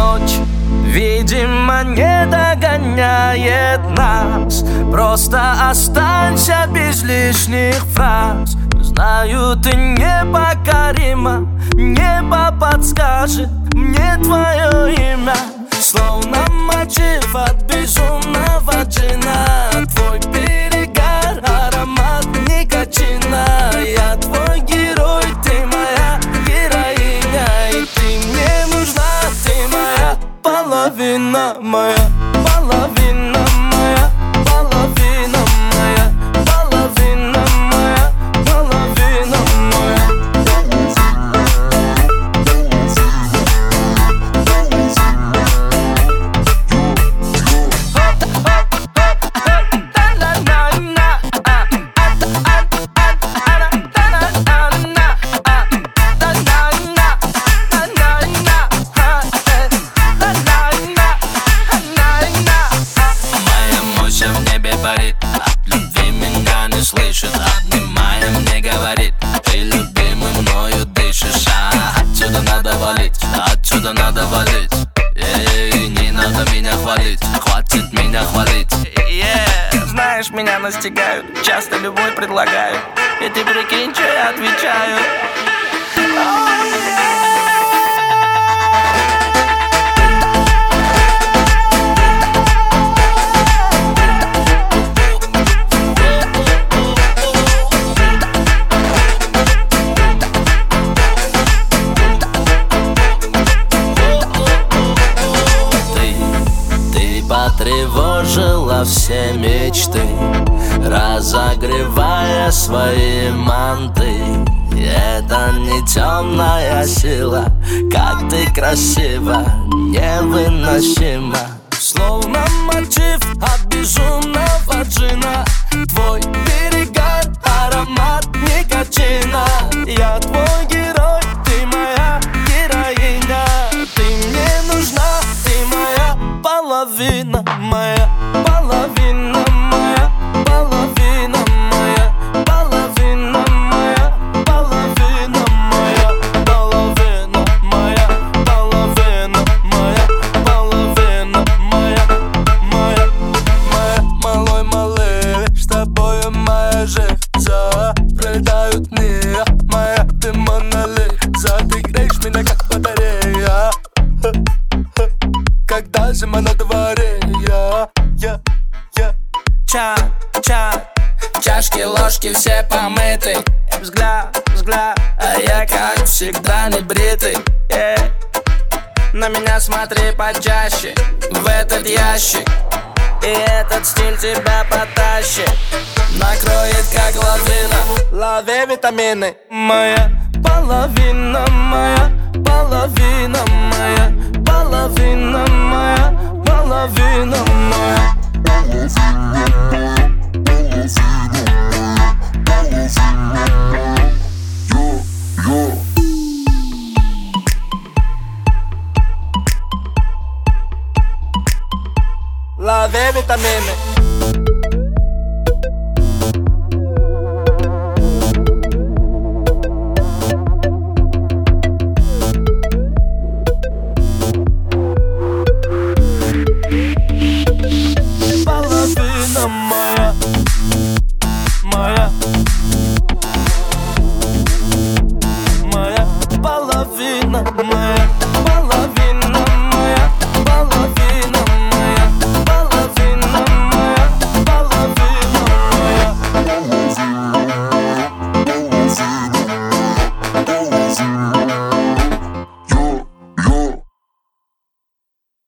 ночь, видимо, не догоняет нас. Просто останься без лишних фраз. Знаю, ты непокорима, небо подскажет мне твое имя. Словно мотив от безумного джина. Твой перегар, аромат никотина. Я твой герой, ты моя героиня. И ты мне нужна, ты моя половина, моя половина, моя половина, моя половина, моя половина, моя. От любви меня не слышит, обнимая мне говорит: ты любимый мною дышишь. Отсюда надо валить, отсюда надо валить. Не надо меня хвалить, хватит меня хвалить. Знаешь, меня настигают, часто любовь предлагают. И ты прикинь, что я отвечаю. Потревожила все мечты, разогревая свои манты. Это не темная сила, как ты красива, невыносима. Словно мотив от безумного джина. Твой перегар, аромат никотина. Я твой герой, ты моя героиня. Ты мне нужна, ты моя половина, моя половина, моя половина, моя половина, моя половина, моя половина, моя половина, моя половина, моя, моя, малой малыш, с тобою моя жизнь. Пролетают дни, моя ты монолит. Ты греешь меня как батарея, когда зима на дворе. Чашки, ложки все помыты. Взгляд, а я как всегда не бритый. На меня смотри почаще, в этот ящик. И этот стиль тебя потащит, накроет как лавина. Лови витамины. Моя половина, моя половина, моя половина, моя половина, моя. Love vitamine.